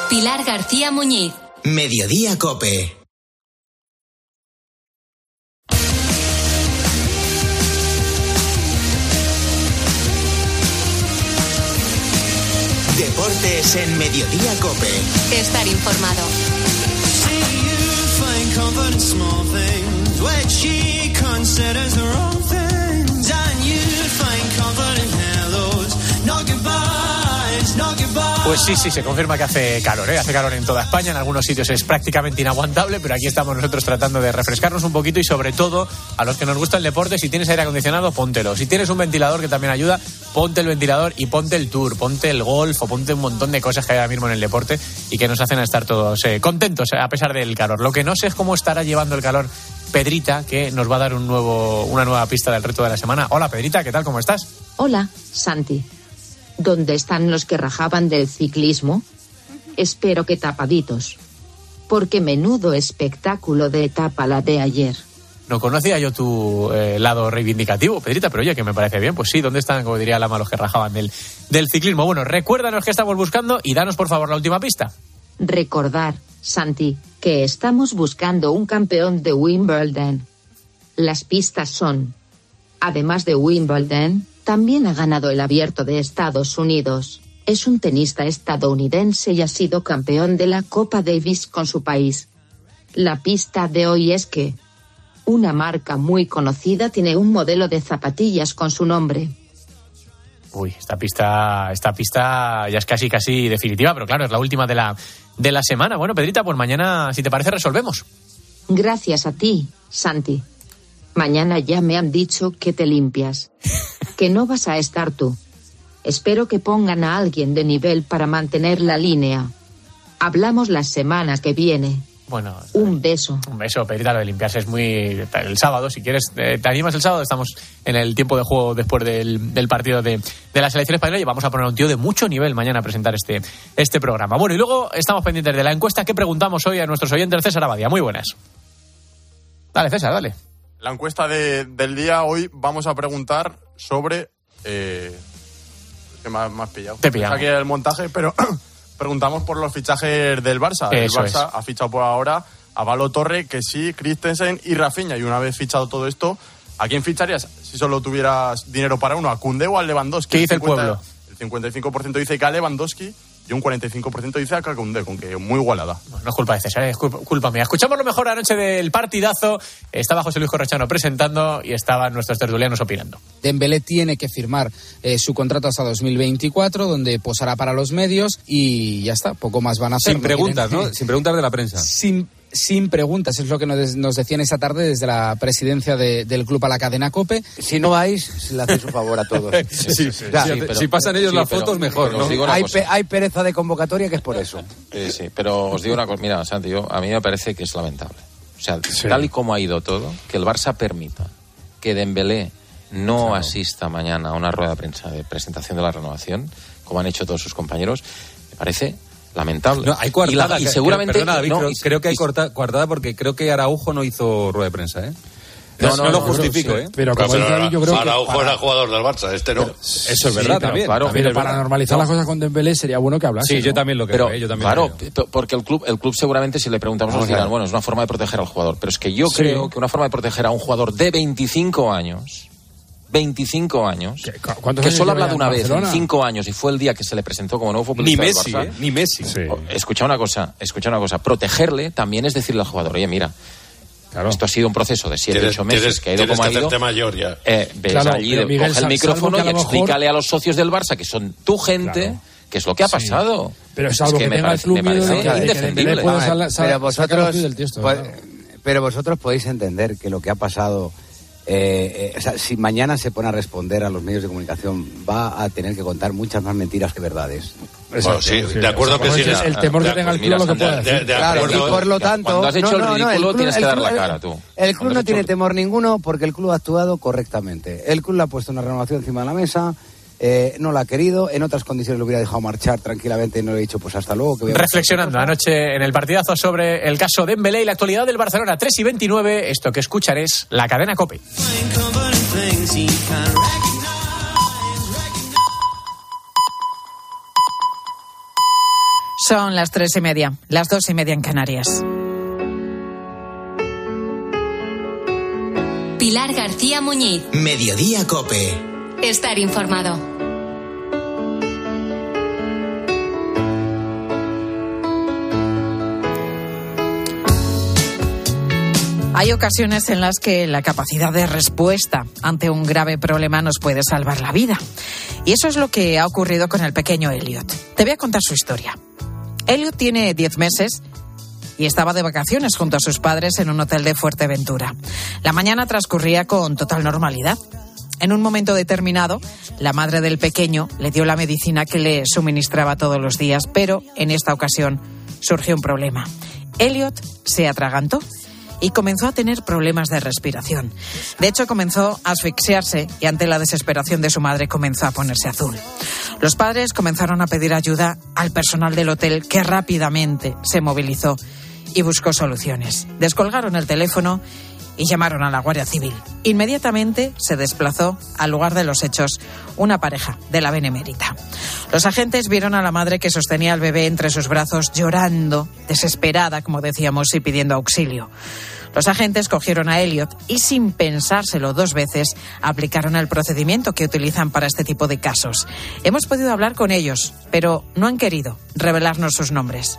Pilar García Muñiz. Mediodía COPE. Deportes en Mediodía COPE. Estar informado. Pues sí, se confirma que hace calor, hace calor en toda España, en algunos sitios es prácticamente inaguantable, pero aquí estamos nosotros tratando de refrescarnos un poquito y sobre todo, a los que nos gusta el deporte, si tienes aire acondicionado, póntelo. Si tienes un ventilador que también ayuda, ponte el ventilador y ponte el tour, ponte el golf o ponte un montón de cosas que hay ahora mismo en el deporte y que nos hacen estar todos contentos a pesar del calor. Lo que no sé es cómo estará llevando el calor Pedrita, que nos va a dar una nueva pista del reto de la semana. Hola Pedrita, ¿qué tal? ¿Cómo estás? Hola, Santi. ¿Dónde están los que rajaban del ciclismo? Espero que tapaditos. Porque menudo espectáculo de etapa la de ayer. No conocía yo tu lado reivindicativo, Pedrita, pero oye, que me parece bien. Pues sí, ¿dónde están, como diría Lama, los que rajaban del ciclismo? Bueno, recuérdanos qué estamos buscando y danos, por favor, la última pista. Recordar, Santi, que estamos buscando un campeón de Wimbledon. Las pistas son: además de Wimbledon, también ha ganado el Abierto de Estados Unidos. Es un tenista estadounidense y ha sido campeón de la Copa Davis con su país. La pista de hoy es que una marca muy conocida tiene un modelo de zapatillas con su nombre. Uy, esta pista ya es casi definitiva, pero claro, es la última de la semana. Bueno, Pedrita, pues mañana, si te parece, resolvemos. Gracias a ti, Santi. Mañana ya me han dicho que te limpias. Que no vas a estar tú. Espero que pongan a alguien de nivel para mantener la línea. Hablamos la semana que viene. Bueno, un beso. Un beso, Pedrita, lo de limpiarse es muy... El sábado, si quieres, te animas el sábado, estamos en el tiempo de juego después del partido de la selección española y vamos a poner a un tío de mucho nivel mañana a presentar este programa. Bueno, y luego estamos pendientes de la encuesta que preguntamos hoy a nuestros oyentes. César Abadía, muy buenas. Dale, César, dale. La encuesta del día, hoy vamos a preguntar sobre... que me has pillado. Te he pillado. Aquí el montaje, pero preguntamos por los fichajes del Barça. Eso el Barça es. Ha fichado por ahora a Valo Torre, que sí, Christensen y Rafinha. Y una vez fichado todo esto, ¿a quién ficharías si solo tuvieras dinero para uno? ¿A Koundé o a Lewandowski? ¿Qué dice el pueblo? El 55% dice que a Lewandowski y un 45% dice a Koundé, con que muy igualada. No es culpa de César, es culpa mía. Escuchamos lo mejor anoche del partidazo. Estaba José Luis Corrochano presentando y estaban nuestros tertulianos opinando. Dembélé tiene que firmar su contrato hasta 2024, donde posará para los medios y ya está, poco más van a hacer. Sin preguntas, ¿no? Sin preguntas de la prensa. Sin preguntas, es lo que nos decían esta tarde desde la presidencia del club a la cadena COPE. Si no vais, se le hace un favor a todos. Si pasan ellos las fotos, mejor, ¿no? Hay pereza de convocatoria que es por eso. Sí, pero os digo una cosa, mira, Santi, a mí me parece que es lamentable. O sea, tal y como ha ido todo, que el Barça permita que Dembélé no asista mañana a una rueda de prensa de presentación de la renovación, como han hecho todos sus compañeros, me parece lamentable. No, hay coartada. Y seguramente... Perdona, David, creo que hay coartada porque creo que Araujo no hizo rueda de prensa, ¿eh? No lo justifico, ¿eh? Pero como dice David, yo creo que Araujo era jugador del Barça, no. Eso es verdad, también. Claro, pero para normalizar las cosas con Dembélé sería bueno que hablase. Sí, yo también lo creo. Claro, porque el club seguramente, si le preguntamos, nos dirán, bueno, es una forma de proteger al jugador. Pero es que yo creo que una forma de proteger a un jugador de 25 años, que solo ha hablado una vez en 5 años y fue el día que se le presentó como nuevo futbolista del Barça. Ni Messi. Sí. Escucha una cosa, protegerle también es decirle al jugador, oye, mira, esto ha sido un proceso de 7-8 meses que ha ido como ha ido. Mayor ya. Ves allí, coge el micrófono y explícale a los socios del Barça, que son tu gente, qué es lo que ha pasado. Pero salvo que tenga el club miedo de que indefendible. Pero vosotros podéis entender que lo que ha pasado... si mañana se pone a responder a los medios de comunicación, va a tener que contar muchas más mentiras que verdades. Bueno, sí, de acuerdo que sí. El temor que tenga el club lo que pueda decir. Claro, y por lo tanto... Cuando has hecho el ridículo tienes que dar la cara, tú. El club no tiene temor ninguno porque el club ha actuado correctamente. El club le ha puesto una renovación encima de la mesa... no la ha querido, en otras condiciones lo hubiera dejado marchar tranquilamente y no le he dicho pues hasta luego. Reflexionando anoche en el partidazo sobre el caso de Dembélé y la actualidad del Barcelona, 3:29, esto que escuchar es la cadena COPE. Son las 3:30, las 2:30 en Canarias. Pilar García Muñiz. Mediodía COPE. Estar informado. Hay ocasiones en las que la capacidad de respuesta ante un grave problema nos puede salvar la vida. Y eso es lo que ha ocurrido con el pequeño Elliot. Te voy a contar su historia. Elliot tiene 10 meses y estaba de vacaciones junto a sus padres en un hotel de Fuerteventura. La mañana transcurría con total normalidad. En un momento determinado, la madre del pequeño le dio la medicina que le suministraba todos los días, pero en esta ocasión surgió un problema. Elliot se atragantó y comenzó a tener problemas de respiración. De hecho, comenzó a asfixiarse y ante la desesperación de su madre comenzó a ponerse azul. Los padres comenzaron a pedir ayuda al personal del hotel, que rápidamente se movilizó y buscó soluciones. Descolgaron el teléfono y llamaron a la Guardia Civil. Inmediatamente se desplazó al lugar de los hechos una pareja de la Benemérita. Los agentes vieron a la madre que sostenía al bebé entre sus brazos, llorando, desesperada, como decíamos, y pidiendo auxilio. Los agentes cogieron a Elliot y, sin pensárselo 2 veces, aplicaron el procedimiento que utilizan para este tipo de casos. Hemos podido hablar con ellos, pero no han querido revelarnos sus nombres.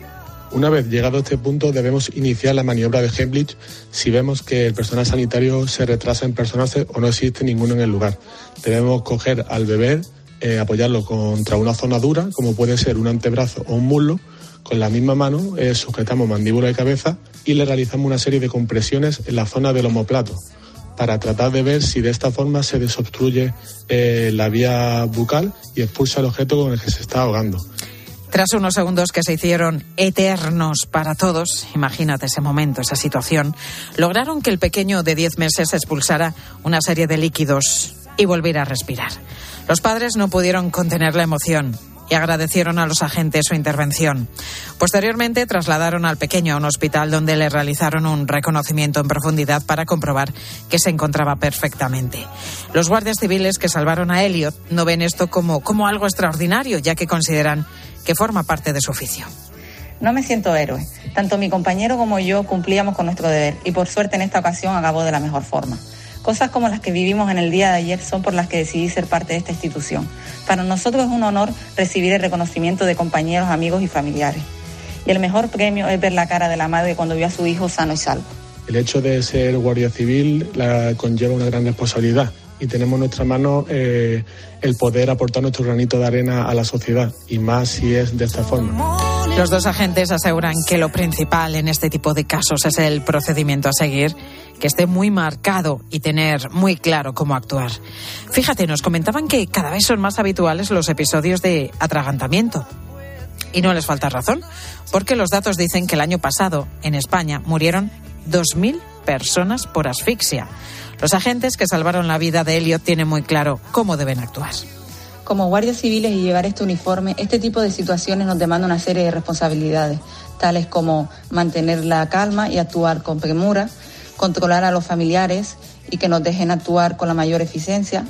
Una vez llegado a este punto, debemos iniciar la maniobra de Heimlich si vemos que el personal sanitario se retrasa en personarse o no existe ninguno en el lugar. Debemos coger al bebé, apoyarlo contra una zona dura, como puede ser un antebrazo o un muslo. Con la misma mano sujetamos mandíbula y cabeza y le realizamos una serie de compresiones en la zona del omóplato para tratar de ver si de esta forma se desobstruye la vía bucal y expulsa el objeto con el que se está ahogando. Tras unos segundos que se hicieron eternos para todos, imagínate ese momento, esa situación, lograron que el pequeño de 10 meses expulsara una serie de líquidos y volviera a respirar. Los padres no pudieron contener la emoción y agradecieron a los agentes su intervención. Posteriormente trasladaron al pequeño a un hospital donde le realizaron un reconocimiento en profundidad para comprobar que se encontraba perfectamente. Los guardias civiles que salvaron a Elliot no ven esto como algo extraordinario, ya que consideran que forma parte de su oficio. No me siento héroe. Tanto mi compañero como yo cumplíamos con nuestro deber y por suerte en esta ocasión acabó de la mejor forma. Cosas como las que vivimos en el día de ayer son por las que decidí ser parte de esta institución. Para nosotros es un honor recibir el reconocimiento de compañeros, amigos y familiares. Y el mejor premio es ver la cara de la madre cuando vio a su hijo sano y salvo. El hecho de ser guardia civil conlleva una gran responsabilidad y tenemos en nuestra mano el poder aportar nuestro granito de arena a la sociedad, y más si es de esta forma. Los 2 agentes aseguran que lo principal en este tipo de casos es el procedimiento a seguir, que esté muy marcado y tener muy claro cómo actuar. Fíjate, nos comentaban que cada vez son más habituales los episodios de atragantamiento. Y no les falta razón, porque los datos dicen que el año pasado en España murieron 2.000 personas por asfixia. Los agentes que salvaron la vida de Elliot tienen muy claro cómo deben actuar. Como guardias civiles y llevar este uniforme, este tipo de situaciones nos demanda una serie de responsabilidades, tales como mantener la calma y actuar con premura, controlar a los familiares y que nos dejen actuar con la mayor eficiencia,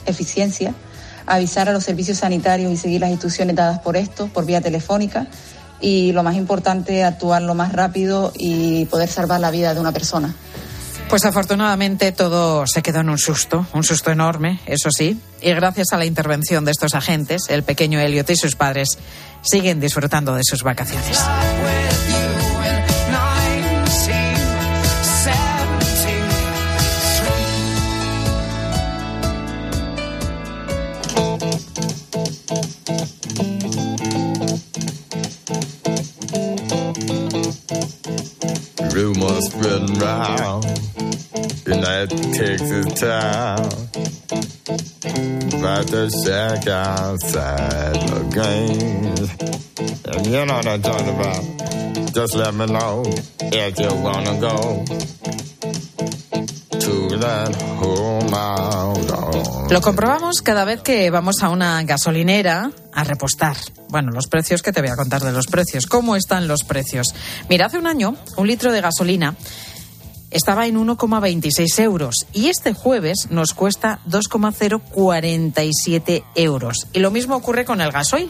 avisar a los servicios sanitarios y seguir las instrucciones dadas por vía telefónica, y lo más importante, actuar lo más rápido y poder salvar la vida de una persona. Pues afortunadamente todo se quedó en un susto enorme, eso sí, y gracias a la intervención de estos agentes, el pequeño Elliot y sus padres siguen disfrutando de sus vacaciones. Rumors spreading round in that Texas town about the shack outside the game. And you know what I'm talking about. Just let me know if you wanna go to that home out. Lo comprobamos cada vez que vamos a una gasolinera a repostar. Bueno, los precios, que te voy a contar de los precios. ¿Cómo están los precios? Mira, hace un año, un litro de gasolina estaba en 1,26 euros y este jueves nos cuesta 2,047 euros. Y lo mismo ocurre con el gasoil.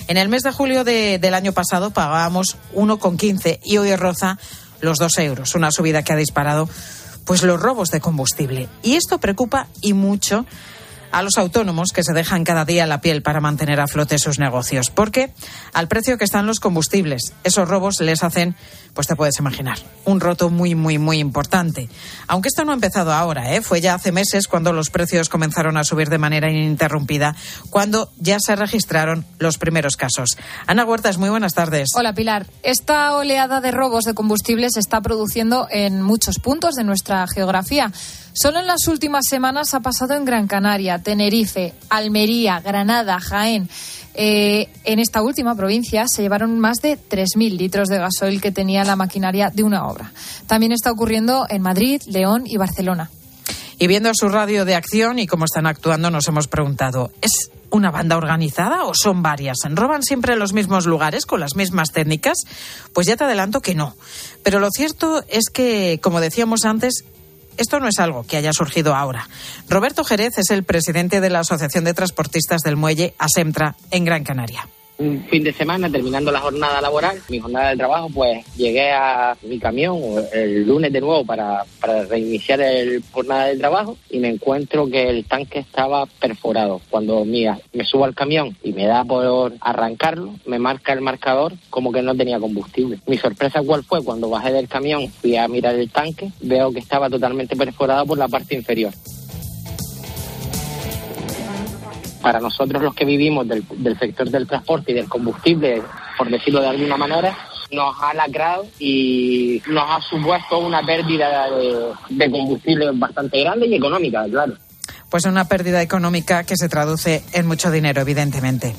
En el mes de julio del año pasado pagábamos 1,15 y hoy roza los 2 euros, una subida que ha disparado pues los robos de combustible. Y esto preocupa y mucho a los autónomos que se dejan cada día la piel para mantener a flote sus negocios, porque al precio que están los combustibles, esos robos les hacen, pues te puedes imaginar, un roto muy, muy, muy importante. Aunque esto no ha empezado ahora, fue ya hace meses cuando los precios comenzaron a subir de manera ininterrumpida, cuando ya se registraron los primeros casos. Ana Huertas, muy buenas tardes. Hola, Pilar. Esta oleada de robos de combustible se está produciendo en muchos puntos de nuestra geografía. Solo en las últimas semanas ha pasado en Gran Canaria, Tenerife, Almería, Granada, Jaén. En esta última provincia se llevaron más de 3.000 litros de gasoil que tenía la maquinaria de una obra. También está ocurriendo en Madrid, León y Barcelona. Y viendo su radio de acción y cómo están actuando, nos hemos preguntado, ¿es una banda organizada o son varias? ¿Roban siempre en los mismos lugares con las mismas técnicas? Pues ya te adelanto que no. Pero lo cierto es que, como decíamos antes, esto no es algo que haya surgido ahora. Roberto Jerez es el presidente de la Asociación de Transportistas del Muelle, ASEMTRA, en Gran Canaria. Un fin de semana, terminando la jornada laboral, mi jornada de trabajo, pues llegué a mi camión el lunes de nuevo para reiniciar el jornada de trabajo y me encuentro que el tanque estaba perforado. Cuando me subo al camión y me da por arrancarlo, me marca el marcador como que no tenía combustible. Mi sorpresa, ¿cuál fue? Cuando bajé del camión, fui a mirar el tanque, veo que estaba totalmente perforado por la parte inferior. Para nosotros los que vivimos del sector del transporte y del combustible, por decirlo de alguna manera, nos ha lacrado y nos ha supuesto una pérdida de combustible bastante grande y económica, claro. Pues una pérdida económica que se traduce en mucho dinero, evidentemente.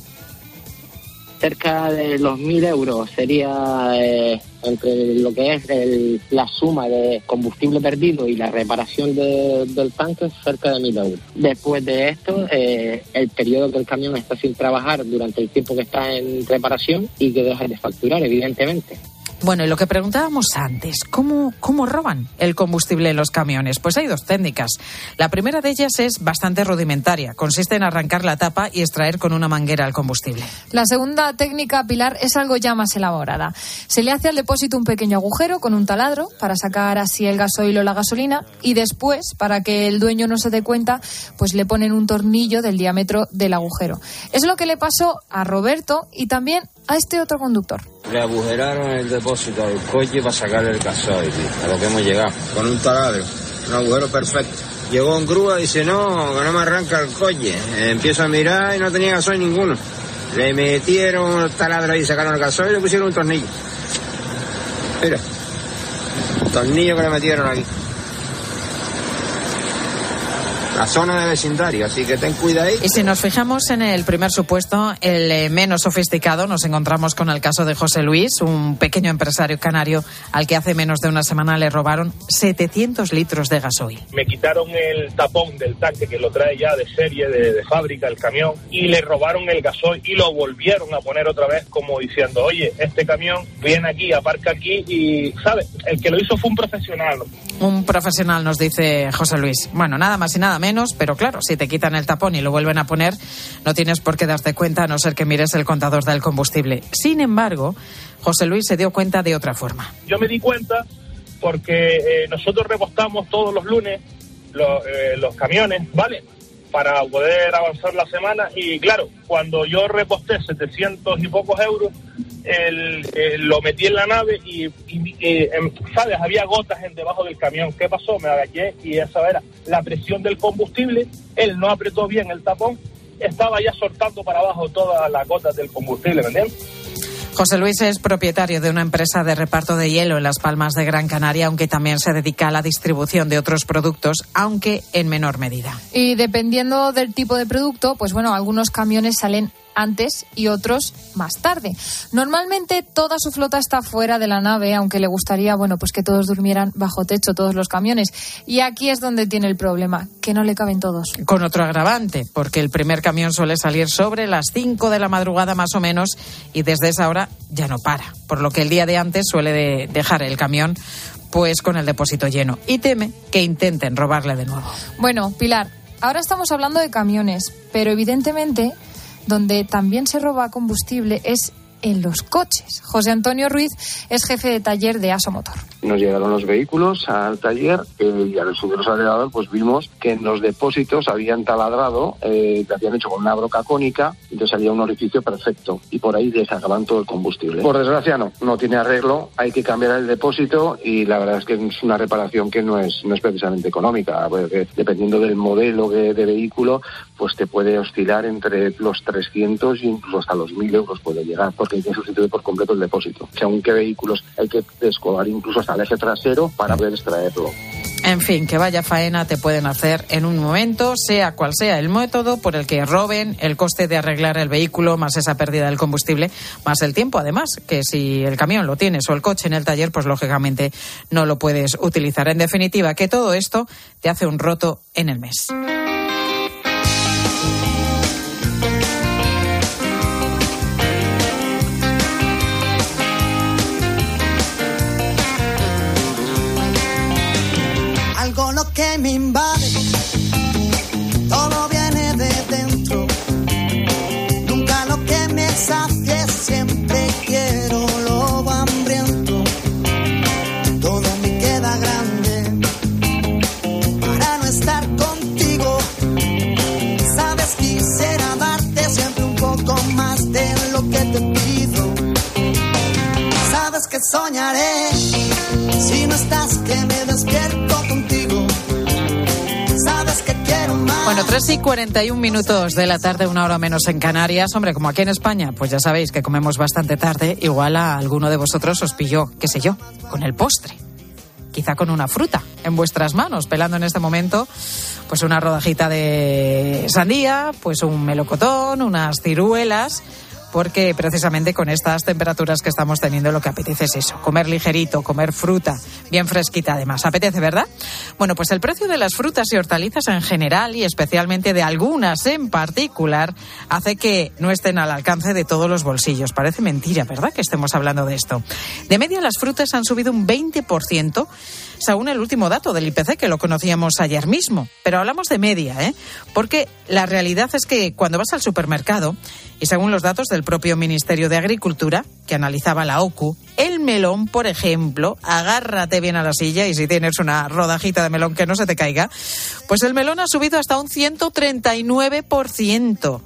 Cerca de los 1.000 euros sería entre lo que es la suma de combustible perdido y la reparación del tanque, cerca de 1.000 euros. Después de esto, el periodo que el camión está sin trabajar durante el tiempo que está en reparación y que deja de facturar, evidentemente. Bueno, y lo que preguntábamos antes, ¿cómo roban el combustible en los camiones? Pues hay 2 técnicas. La primera de ellas es bastante rudimentaria. Consiste en arrancar la tapa y extraer con una manguera el combustible. La segunda técnica, Pilar, es algo ya más elaborada. Se le hace al depósito un pequeño agujero con un taladro para sacar así el gasoil o la gasolina y después, para que el dueño no se dé cuenta, pues le ponen un tornillo del diámetro del agujero. Es lo que le pasó a Roberto y también a este otro conductor. Le agujeraron el depósito del coche para sacar el gasoil, a lo que hemos llegado. Con un taladro, un agujero perfecto. Llegó en grúa y dice, no, que no me arranca el coche. Empiezo a mirar y no tenía gasoil ninguno. Le metieron el taladro y sacaron el gasoil y le pusieron un tornillo. Mira, tornillo que le metieron aquí. La zona de vecindario, así que ten cuidado ahí. Y si nos fijamos en el primer supuesto, el menos sofisticado, nos encontramos con el caso de José Luis, un pequeño empresario canario al que hace menos de una semana le robaron 700 litros de gasoil. Me quitaron el tapón del tanque que lo trae ya de serie, de fábrica, el camión, y le robaron el gasoil y lo volvieron a poner otra vez como diciendo, oye, este camión viene aquí, aparca aquí y, ¿sabes? El que lo hizo fue un profesional. Un profesional, nos dice José Luis. Bueno, nada más y nada menos, pero claro, si te quitan el tapón y lo vuelven a poner, no tienes por qué darte cuenta a no ser que mires el contador del combustible. Sin embargo, José Luis se dio cuenta de otra forma. Yo me di cuenta porque nosotros repostamos todos los lunes los camiones, ¿vale? Para poder avanzar la semana y claro, cuando yo reposté 700 y pocos euros, lo metí en la nave y ¿sabes? Había gotas debajo del camión. ¿Qué pasó? Me agaché y esa era la presión del combustible. Él no apretó bien el tapón, estaba ya soltando para abajo todas las gotas del combustible, ¿me entiendes? José Luis es propietario de una empresa de reparto de hielo en Las Palmas de Gran Canaria, aunque también se dedica a la distribución de otros productos, aunque en menor medida. Y dependiendo del tipo de producto, pues bueno, algunos camiones salen antes y otros más tarde. Normalmente toda su flota está fuera de la nave, aunque le gustaría, bueno, pues que todos durmieran bajo techo, todos los camiones. Y aquí es donde tiene el problema, que no le caben todos. Con otro agravante, porque el primer camión suele salir sobre las 5 de la madrugada más o menos y desde esa hora ya no para, por lo que el día de antes suele dejar el camión pues con el depósito lleno y teme que intenten robarle de nuevo. Bueno, Pilar, ahora estamos hablando de camiones, pero evidentemente donde también se roba combustible es en los coches. José Antonio Ruiz es jefe de taller de ASO Motor. Nos llegaron los vehículos al taller y al subirlos al elevador pues vimos que en los depósitos habían taladrado, que habían hecho con una broca cónica, entonces salía un orificio perfecto y por ahí desacaban todo el combustible. Por desgracia no tiene arreglo, hay que cambiar el depósito y la verdad es que es una reparación que no es precisamente económica, porque dependiendo del modelo de vehículo pues te puede oscilar entre los 300 e incluso hasta los 1.000 euros puede llegar, porque hay que sustituir por completo el depósito. Según qué vehículos hay que descolgar incluso hasta el eje trasero para poder extraerlo. En fin, que vaya faena te pueden hacer en un momento, sea cual sea el método por el que roben, el coste de arreglar el vehículo, más esa pérdida del combustible, más el tiempo, además, que si el camión lo tienes o el coche en el taller, pues lógicamente no lo puedes utilizar. En definitiva, que todo esto te hace un roto en el mes. Algo lo que me invade, todo viene de dentro. Nunca lo que me sacie, siempre quiero lo hambriento. Todo me queda grande para no estar contigo. Sabes, quisiera darte siempre un poco más de lo que te pido. Sabes que soñaré si no estás, que me despierto contigo. Sabes que quiero más. Bueno, 3:41 de la tarde, 1 hora menos en Canarias. Hombre, como aquí en España, pues ya sabéis que comemos bastante tarde. Igual a alguno de vosotros os pilló, qué sé yo, con el postre. Quizá con una fruta en vuestras manos, pelando en este momento pues una rodajita de sandía, pues un melocotón, unas ciruelas, porque precisamente con estas temperaturas que estamos teniendo lo que apetece es eso, comer ligerito, comer fruta bien fresquita además. Apetece, ¿verdad? Bueno, pues el precio de las frutas y hortalizas en general y especialmente de algunas en particular hace que no estén al alcance de todos los bolsillos. Parece mentira, ¿verdad?, que estemos hablando de esto. De media las frutas han subido un 20%, según el último dato del IPC, que lo conocíamos ayer mismo. Pero hablamos de media, porque la realidad es que cuando vas al supermercado, y según los datos del propio Ministerio de Agricultura, que analizaba la OCU, el melón, por ejemplo, agárrate bien a la silla y si tienes una rodajita de melón que no se te caiga, pues el melón ha subido hasta un 139%.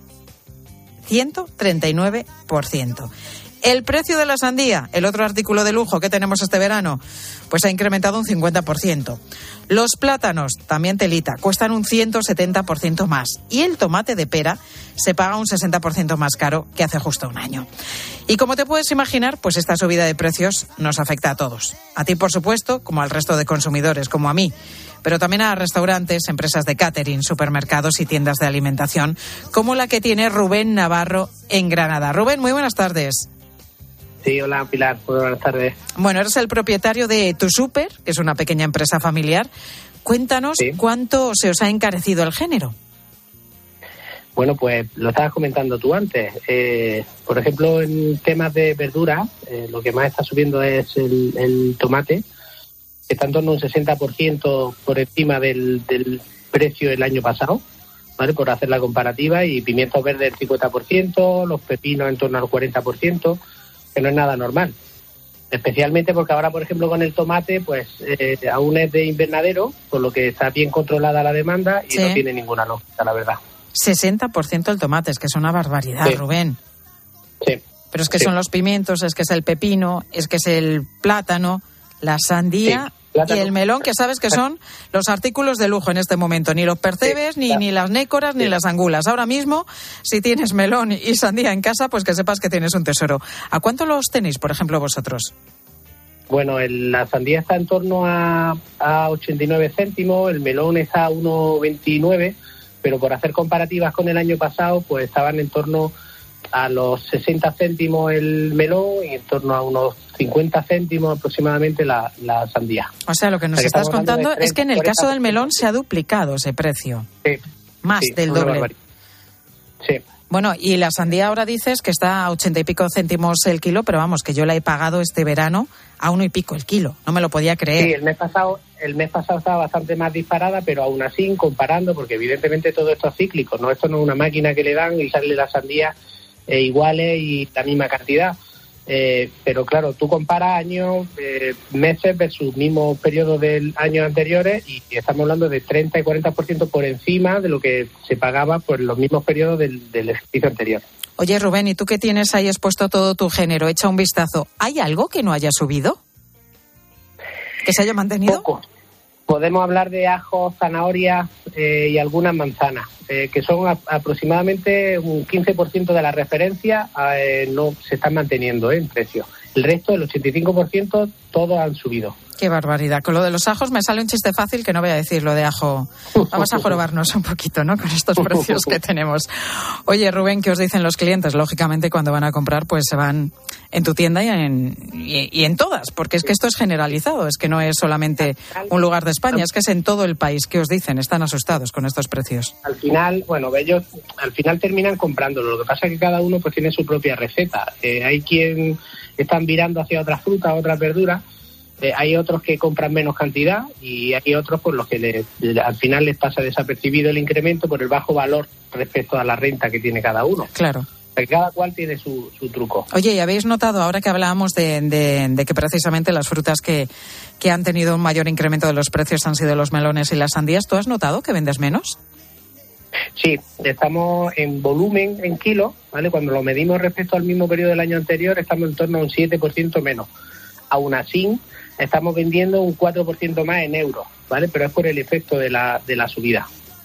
139%. El precio de la sandía, el otro artículo de lujo que tenemos este verano, pues ha incrementado un 50%. Los plátanos, también telita, cuestan un 170% más. Y el tomate de pera se paga un 60% más caro que hace justo un año. Y como te puedes imaginar, pues esta subida de precios nos afecta a todos. A ti, por supuesto, como al resto de consumidores, como a mí. Pero también a restaurantes, empresas de catering, supermercados y tiendas de alimentación, como la que tiene Rubén Navarro en Granada. Rubén, muy buenas tardes. Sí, hola Pilar, muy buenas tardes. Bueno, eres el propietario de Tu Súper, que es una pequeña empresa familiar. Cuéntanos, ¿sí?, ¿cuánto se os ha encarecido el género? Bueno, pues lo estabas comentando tú antes. Por ejemplo, en temas de verduras, lo que más está subiendo es el tomate, que está en torno a un 60% por encima del precio del año pasado, ¿vale?, por hacer la comparativa, y pimientos verdes el 50%, los pepinos en torno al 40%, que no es nada normal. Especialmente porque ahora, por ejemplo, con el tomate, pues aún es de invernadero, por lo que está bien controlada la demanda y no tiene ninguna lógica, la verdad. 60% el tomate, es que es una barbaridad, sí, Rubén. Sí. Pero es que son los pimientos, es que es el pepino, es que es el plátano, la sandía, y el melón, que sabes que son los artículos de lujo en este momento. Ni los percebes, ni las nécoras, ni las angulas. Ahora mismo, si tienes melón y sandía en casa, pues que sepas que tienes un tesoro. ¿A cuánto los tenéis, por ejemplo, vosotros? Bueno, la sandía está en torno a 89 céntimos, el melón está a 1,29, pero por hacer comparativas con el año pasado, pues estaban en torno a los 60 céntimos el melón y en torno a unos 50 céntimos aproximadamente la sandía. O sea, lo que nos estás contando es que en el caso del melón se ha duplicado ese precio. Sí. Más del doble. Sí. Bueno, y la sandía ahora dices que está a 80 y pico céntimos el kilo, pero vamos, que yo la he pagado este verano a 1 y pico el kilo. No me lo podía creer. Sí, el mes pasado el mes pasado estaba bastante más disparada, pero aún así, comparando, porque evidentemente todo esto es cíclico, ¿no? Esto no es una máquina que le dan y sale las sandías iguales y la misma cantidad. Pero claro, tú comparas años, meses versus mismo periodo del año anteriores y estamos hablando de 30 y 40% por encima de lo que se pagaba por los mismos periodos del ejercicio anterior. Oye, Rubén, ¿y tú que tienes ahí expuesto todo tu género? Echa un vistazo. ¿Hay algo que no haya subido? ¿Que se haya mantenido? Poco. Podemos hablar de ajo, zanahoria y algunas manzanas, que son aproximadamente un 15% de la referencia, no se están manteniendo en precio. El resto, el 85%, todos han subido. Qué barbaridad. Con lo de los ajos me sale un chiste fácil que no voy a decir, lo de ajo. Vamos a jorobarnos un poquito, ¿no?, con estos precios que tenemos. Oye, Rubén, ¿qué os dicen los clientes? Lógicamente, cuando van a comprar, pues se van en tu tienda y en todas, porque es que esto es generalizado, es que no es solamente un lugar de España, es que es en todo el país. ¿Qué os dicen? Están asustados con estos precios. Al final, bueno, ellos al final terminan comprándolo. Lo que pasa es que cada uno pues tiene su propia receta. Hay quien están virando hacia otras frutas, otras verduras. Hay otros que compran menos cantidad y hay otros por los que al final les pasa desapercibido el incremento por el bajo valor respecto a la renta que tiene cada uno. Claro. Cada cual tiene su truco. Oye, ¿y habéis notado, ahora que hablábamos de que precisamente las frutas que han tenido un mayor incremento de los precios han sido los melones y las sandías, ¿tú has notado que vendes menos? Sí, estamos en volumen, en kilos, ¿vale? Cuando lo medimos respecto al mismo periodo del año anterior, estamos en torno a un 7% menos. Aún así, estamos vendiendo un 4% más en euros, ¿vale? Pero es por el efecto de la subida.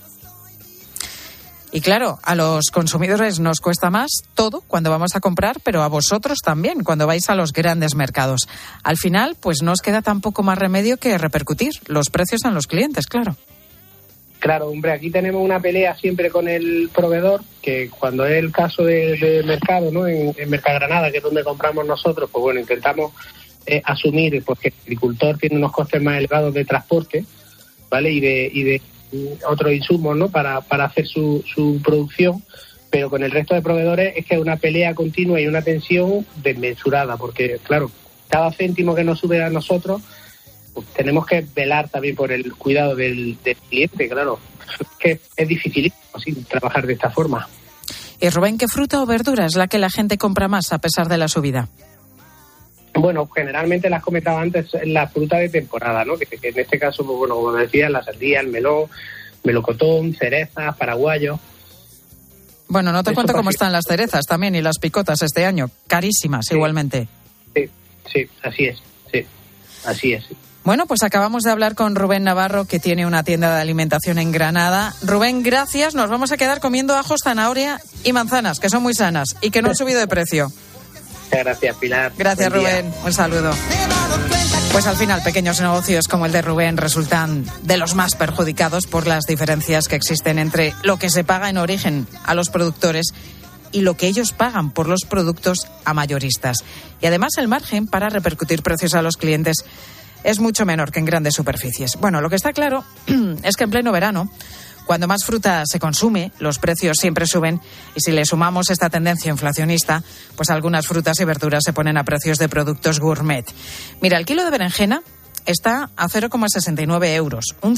Y claro, a los consumidores nos cuesta más todo cuando vamos a comprar, pero a vosotros también cuando vais a los grandes mercados. Al final, pues no os queda tampoco más remedio que repercutir los precios en los clientes, claro. Claro, hombre, aquí tenemos una pelea siempre con el proveedor, que cuando es el caso de mercado, ¿no? En Mercagranada, que es donde compramos nosotros, pues bueno, intentamos asumir, porque el agricultor tiene unos costes más elevados de transporte, ¿vale? Y de otros insumos, ¿no? Para hacer su producción, pero con el resto de proveedores es que es una pelea continua y una tensión desmesurada, porque claro, cada céntimo que nos sube a nosotros, pues tenemos que velar también por el cuidado del cliente, claro. Es que es difícil trabajar de esta forma. Y Rubén, ¿qué fruta o verdura es la que la gente compra más a pesar de la subida? Bueno, generalmente las comentaba antes, la fruta de temporada, ¿no? Que en este caso, pues bueno, como decía, la sandía, el melón, melocotón, cerezas, paraguayos. Bueno, no te cuento cómo están las cerezas también y las picotas este año, carísimas igualmente. Sí, así es, así es. Bueno, pues acabamos de hablar con Rubén Navarro, que tiene una tienda de alimentación en Granada. Rubén, gracias. Nos vamos a quedar comiendo ajos, zanahoria y manzanas, que son muy sanas y que no han subido de precio. Muchas gracias, Pilar. Gracias, Rubén. Un saludo. Pues al final, pequeños negocios como el de Rubén resultan de los más perjudicados por las diferencias que existen entre lo que se paga en origen a los productores y lo que ellos pagan por los productos a mayoristas. Y además el margen para repercutir precios a los clientes es mucho menor que en grandes superficies. Bueno, lo que está claro es que en pleno verano, cuando más fruta se consume, los precios siempre suben y si le sumamos esta tendencia inflacionista, pues algunas frutas y verduras se ponen a precios de productos gourmet. Mira, el kilo de berenjena está a 0,69 euros, un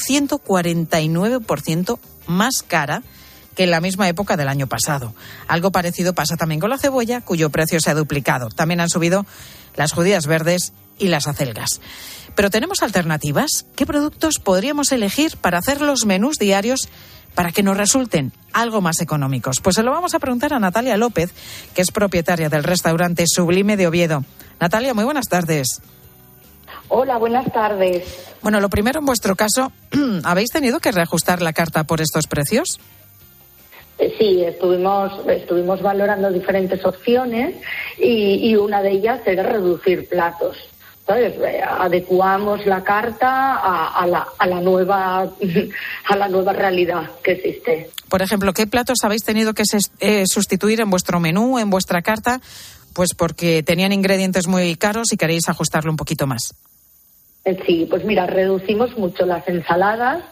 149% más cara que en la misma época del año pasado. Algo parecido pasa también con la cebolla, cuyo precio se ha duplicado. También han subido las judías verdes y las acelgas. Pero ¿tenemos alternativas? ¿Qué productos podríamos elegir para hacer los menús diarios para que nos resulten algo más económicos? Pues se lo vamos a preguntar a Natalia López, que es propietaria del restaurante Sublime de Oviedo. Natalia, muy buenas tardes. Hola, buenas tardes. Bueno, lo primero, en vuestro caso, ¿habéis tenido que reajustar la carta por estos precios? Sí, estuvimos valorando diferentes opciones y una de ellas era reducir platos. ¿Sabes? Adecuamos la carta a la nueva realidad que existe. Por ejemplo, ¿qué platos habéis tenido que sustituir en vuestro menú, en vuestra carta? Pues porque tenían ingredientes muy caros y queréis ajustarlo un poquito más. Sí, pues mira, reducimos mucho las ensaladas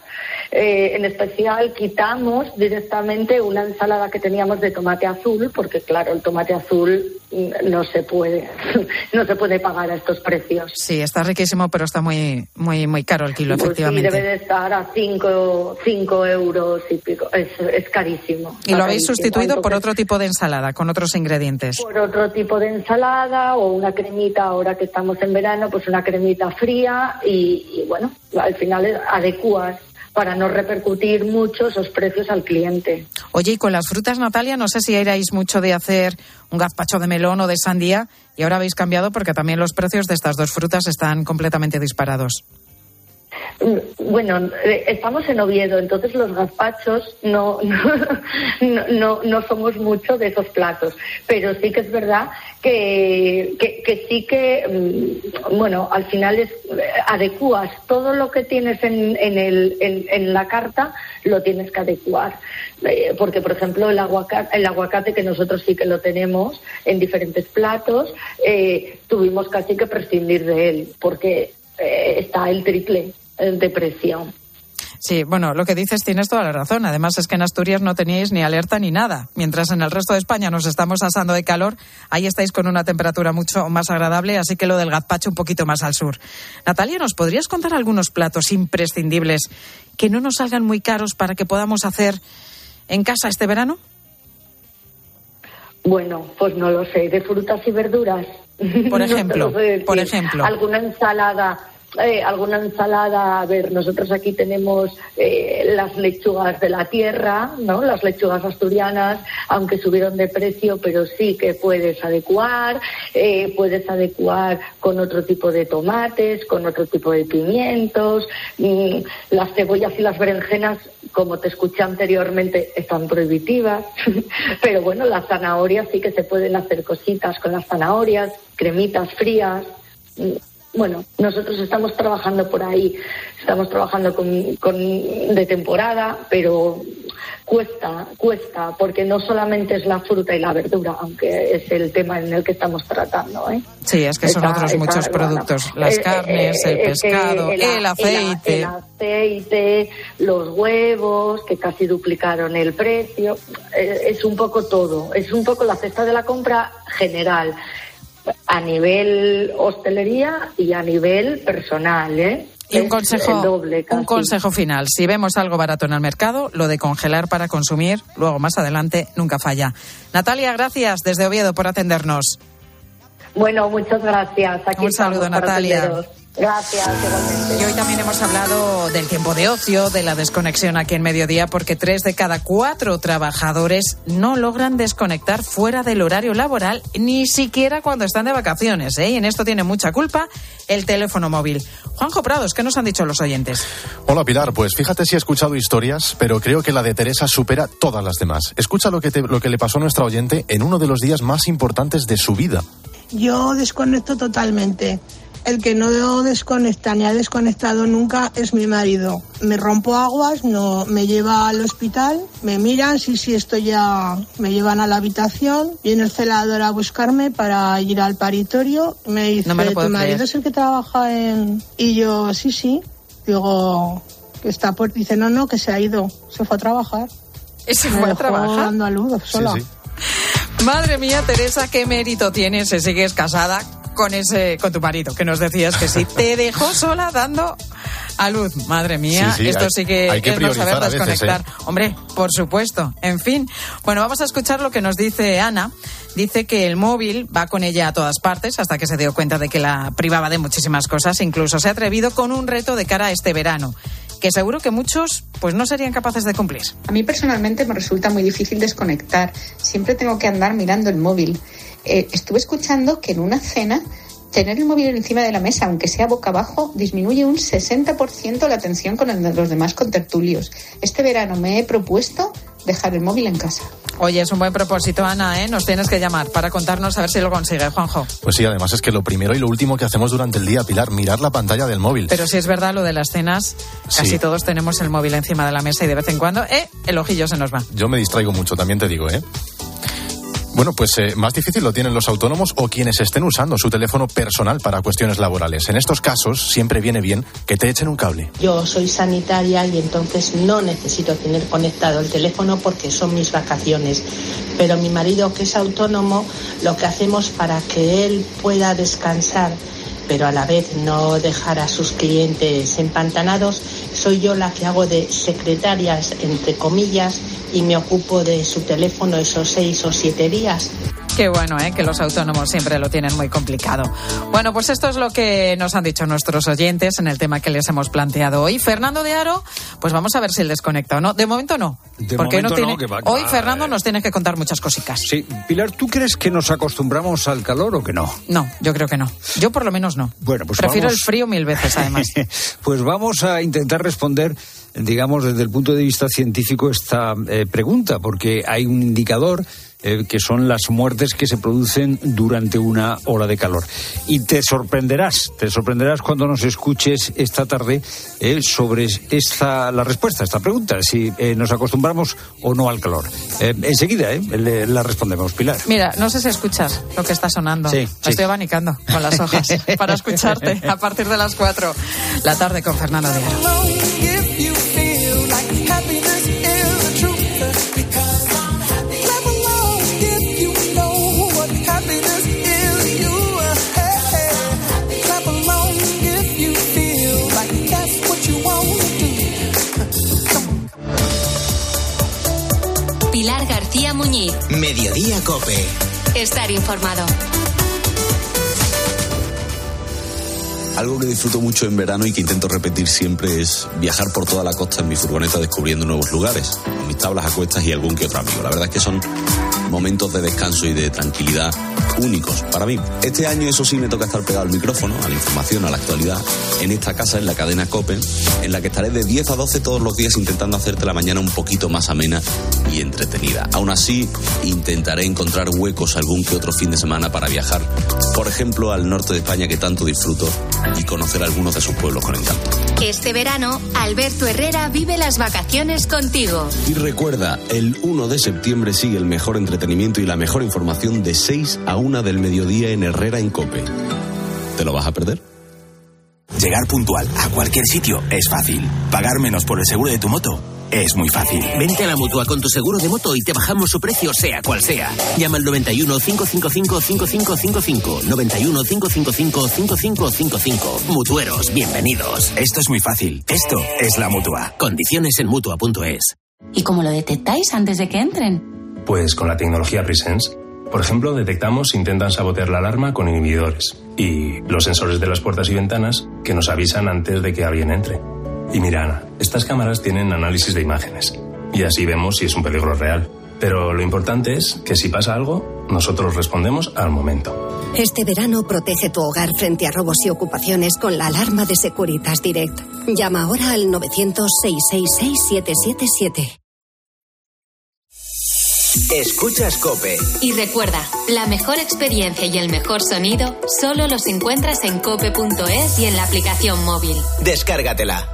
En especial quitamos directamente una ensalada que teníamos de tomate azul, porque claro, el tomate azul no se puede pagar a estos precios. Sí, está riquísimo, pero está muy caro el kilo, pues efectivamente. Sí, debe de estar a 5 euros y pico. Es carísimo. ¿Y lo habéis sustituido por otro tipo de ensalada, con otros ingredientes? Por otro tipo de ensalada o una cremita, ahora que estamos en verano, pues una cremita fría y bueno, al final adecuas para no repercutir mucho esos precios al cliente. Oye, y con las frutas, Natalia, no sé si erais mucho de hacer un gazpacho de melón o de sandía y ahora habéis cambiado porque también los precios de estas dos frutas están completamente disparados. Bueno, estamos en Oviedo, entonces los gazpachos no somos mucho de esos platos, pero sí que es verdad que sí que, bueno, al final adecuas todo lo que tienes en la carta, lo tienes que adecuar. Porque, por ejemplo, el aguacate que nosotros sí que lo tenemos en diferentes platos, tuvimos casi que prescindir de él, porque está el triple de precio. Sí, bueno, lo que dices tienes toda la razón. Además es que en Asturias no teníais ni alerta ni nada. Mientras en el resto de España nos estamos asando de calor, ahí estáis con una temperatura mucho más agradable, así que lo del gazpacho un poquito más al sur. Natalia, ¿nos podrías contar algunos platos imprescindibles que no nos salgan muy caros para que podamos hacer en casa este verano? Bueno, pues no lo sé, de frutas y verduras. Por ejemplo, alguna ensalada, a ver, nosotros aquí tenemos las lechugas de la tierra, ¿no? Las lechugas asturianas, aunque subieron de precio, pero sí que puedes adecuar con otro tipo de tomates, con otro tipo de pimientos, las cebollas y las berenjenas, como te escuché anteriormente, están prohibitivas, pero bueno, las zanahorias sí que se pueden hacer cositas con las zanahorias, cremitas frías. Bueno, nosotros estamos trabajando por ahí, estamos trabajando de temporada, pero cuesta, porque no solamente es la fruta y la verdura, aunque es el tema en el que estamos tratando, ¿eh? Sí, es que son otros muchos productos, las carnes, el pescado, el aceite. El aceite, los huevos, que casi duplicaron el precio, es un poco todo, es un poco la cesta de la compra general, a nivel hostelería y a nivel personal, ¿eh? Y un consejo final. Si vemos algo barato en el mercado, lo de congelar para consumir, luego más adelante, nunca falla. Natalia, gracias desde Oviedo por atendernos. Bueno, muchas gracias. Aquí un saludo, Natalia. Gracias, igualmente. Y hoy también hemos hablado del tiempo de ocio, de la desconexión aquí en Mediodía, porque 3 de cada 4 trabajadores no logran desconectar fuera del horario laboral, ni siquiera cuando están de vacaciones, ¿eh? Y en esto tiene mucha culpa el teléfono móvil. Juanjo Prados, ¿qué nos han dicho los oyentes? Hola, Pilar. Pues fíjate si he escuchado historias, pero creo que la de Teresa supera todas las demás. Escucha lo que le pasó a nuestra oyente en uno de los días más importantes de su vida. Yo desconecto totalmente. El que no desconecta ni ha desconectado nunca es mi marido. Me rompo aguas, no me lleva al hospital, me miran, sí, esto ya me llevan a la habitación, viene el celador a buscarme para ir al paritorio, me dice, ¿tu marido es el que trabaja en...? Y yo, sí, digo, que está por... Dice, no, que se ha ido, se fue a trabajar. ¿Se fue a trabajar? Dando a luz sola. Sí. Madre mía, Teresa, qué mérito tienes, si sigues casada con tu marido, que nos decías que sí, te dejó sola dando a luz. Madre mía, esto sí que es no saber desconectar. Veces, ¿eh? Hombre, por supuesto. En fin, bueno, vamos a escuchar lo que nos dice Ana. Dice que el móvil va con ella a todas partes hasta que se dio cuenta de que la privaba de muchísimas cosas. Incluso se ha atrevido con un reto de cara a este verano, que seguro que muchos pues no serían capaces de cumplir. A mí personalmente me resulta muy difícil desconectar. Siempre tengo que andar mirando el móvil. Estuve escuchando que en una cena tener el móvil encima de la mesa, aunque sea boca abajo, disminuye un 60% la atención con los demás contertulios. Este verano me he propuesto dejar el móvil en casa. Oye, es un buen propósito, Ana, ¿eh? Nos tienes que llamar para contarnos a ver si lo consigue, Juanjo. Pues sí, además es que lo primero y lo último que hacemos durante el día, Pilar, mirar la pantalla del móvil. Pero si es verdad lo de las cenas, casi todos tenemos el móvil encima de la mesa y de vez en cuando, el ojillo se nos va. Yo me distraigo mucho, también te digo, ¿eh? Bueno, pues más difícil lo tienen los autónomos o quienes estén usando su teléfono personal para cuestiones laborales. En estos casos siempre viene bien que te echen un cable. Yo soy sanitaria y entonces no necesito tener conectado el teléfono porque son mis vacaciones. Pero mi marido, que es autónomo, lo que hacemos para que él pueda descansar, pero a la vez no dejar a sus clientes empantanados, soy yo la que hago de secretarias, entre comillas, y me ocupo de su teléfono esos 6 o 7 días. Qué bueno, que los autónomos siempre lo tienen muy complicado. Bueno, pues esto es lo que nos han dicho nuestros oyentes en el tema que les hemos planteado hoy. Fernando de Aro, pues vamos a ver si él desconecta o no. De momento no. Porque momento no tiene... no, que va, hoy Fernando nos tiene que contar muchas cositas. Sí, Pilar, ¿tú crees que nos acostumbramos al calor o que no? No, yo creo que no. Yo por lo menos no. Bueno, pues prefiero el frío 1000 veces, además. Pues vamos a intentar responder, digamos, desde el punto de vista científico esta pregunta, porque hay un indicador que son las muertes que se producen durante una ola de calor. Y te sorprenderás cuando nos escuches esta tarde sobre la respuesta a esta pregunta, si nos acostumbramos o no al calor. Enseguida la respondemos, Pilar. Mira, no sé si escuchas lo que está sonando. Sí, Me estoy abanicando con las hojas para escucharte a partir de las 4 la tarde con Fernando de Aro. Pilar García Muñiz. Mediodía COPE. Estar informado. Algo que disfruto mucho en verano y que intento repetir siempre es viajar por toda la costa en mi furgoneta descubriendo nuevos lugares, con mis tablas a cuestas y algún que otro amigo. La verdad es que son momentos de descanso y de tranquilidad únicos para mí. Este año, eso sí, me toca estar pegado al micrófono, a la información, a la actualidad, en esta casa, en la cadena COPE, en la que estaré de 10 a 12 todos los días intentando hacerte la mañana un poquito más amena y entretenida. Aún así, intentaré encontrar huecos algún que otro fin de semana para viajar, por ejemplo, al norte de España, que tanto disfruto, y conocer algunos de sus pueblos con encanto. Este verano, Alberto Herrera vive las vacaciones contigo. Y recuerda, el 1 de septiembre sigue el mejor entretenimiento y la mejor información de 6 a 1 del mediodía en Herrera en COPE. ¿Te lo vas a perder? Llegar puntual a cualquier sitio es fácil. Pagar menos por el seguro de tu moto es muy fácil. Vente a la Mutua con tu seguro de moto y te bajamos su precio sea cual sea. Llama al 91 555 5555. 91 555 5555. Mutueros, bienvenidos. Esto es muy fácil. Esto es la Mutua. Condiciones en Mutua.es. ¿Y cómo lo detectáis antes de que entren? Pues con la tecnología Presence. Por ejemplo, detectamos si intentan sabotear la alarma con inhibidores y los sensores de las puertas y ventanas que nos avisan antes de que alguien entre. Y mira, Ana, estas cámaras tienen análisis de imágenes y así vemos si es un peligro real. Pero lo importante es que si pasa algo, nosotros respondemos al momento. Este verano protege tu hogar frente a robos y ocupaciones con la alarma de Securitas Direct. Llama ahora al 900-666-777. Escuchas COPE. Y recuerda, la mejor experiencia y el mejor sonido solo los encuentras en cope.es y en la aplicación móvil. Descárgatela.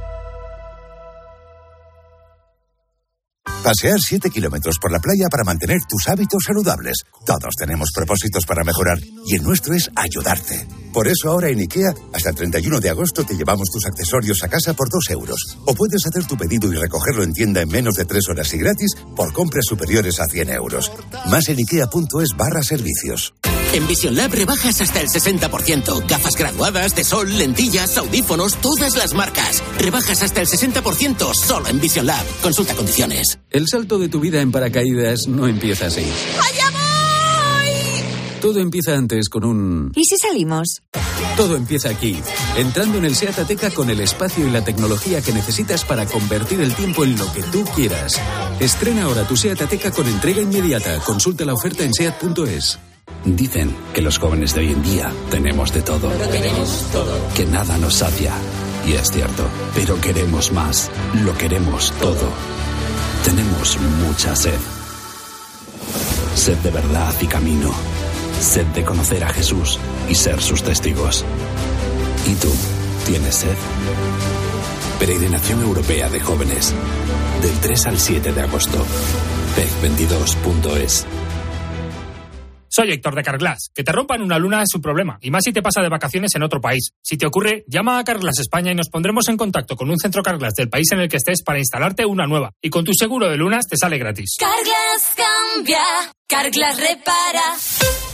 Pasear 7 kilómetros por la playa para mantener tus hábitos saludables. Todos tenemos propósitos para mejorar y el nuestro es ayudarte. Por eso ahora en IKEA, hasta el 31 de agosto te llevamos tus accesorios a casa por 2 euros. O puedes hacer tu pedido y recogerlo en tienda en menos de 3 horas y gratis por compras superiores a 100 euros. Más en ikea.es/servicios. En Vision Lab rebajas hasta el 60%. Gafas graduadas, de sol, lentillas, audífonos, todas las marcas. Rebajas hasta el 60% solo en Vision Lab. Consulta condiciones. El salto de tu vida en paracaídas no empieza así. ¡Allá voy! Todo empieza antes con un... ¿Y si salimos? Todo empieza aquí, entrando en el SEAT Ateca con el espacio y la tecnología que necesitas para convertir el tiempo en lo que tú quieras. Estrena ahora tu SEAT Ateca con entrega inmediata. Consulta la oferta en SEAT.es. Dicen que los jóvenes de hoy en día tenemos de todo. Que nada nos sacia. Y es cierto, pero queremos más. Lo queremos todo. Tenemos mucha sed. Sed de verdad y camino. Sed de conocer a Jesús y ser sus testigos. ¿Y tú? ¿Tienes sed? Peregrinación Europea de Jóvenes. Del 3 al 7 de agosto. PEG22.es. Soy Héctor de Carglass. Que te rompan una luna es un problema, y más si te pasa de vacaciones en otro país. Si te ocurre, llama a Carglass España y nos pondremos en contacto con un centro Carglass del país en el que estés para instalarte una nueva. Y con tu seguro de lunas te sale gratis. Carglass cambia, Carglass repara.